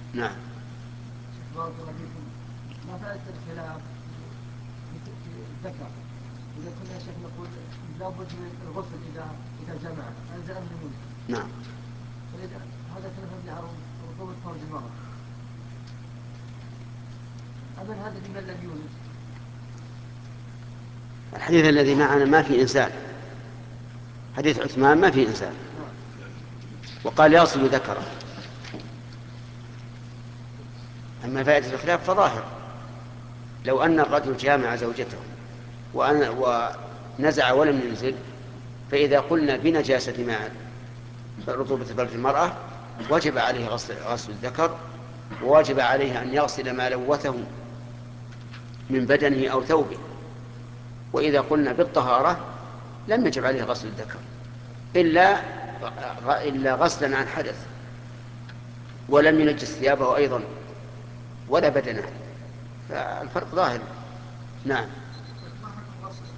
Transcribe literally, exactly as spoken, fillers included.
نعم. بارك الله فيكم. ما فائدة الخلاف في الذكر؟ إذا كنا يا شيخ نقول لابد من الغسل إذا إذا جمع أجزاء من المنزل. نعم. فإذا هذا كلام على رطوبة فرج المرأة. أما هذا لمن لم يولد؟ الحديث الذي معنا ما في إنسان، حديث عثمان ما في إنسان، وقال يصل ذكره. أما فائدة الخلاف فظاهر، لو أن الرجل جامع زوجته وأنا ونزع ولم ينزل، فإذا قلنا بنجاسة ماء رطوبة فرج المرأة وجب عليه غسل, غسل الذكر، وواجب عليه أن يغسل ما لوثه من بدنه أو ثوبه. وإذا قلنا بالطهارة لم يجب عليه غسل الذكر إلا إلا غسلا عن حدث، ولم ينجس ثيابه أيضا ولا بدنه، فالفرق ظاهر. نعم.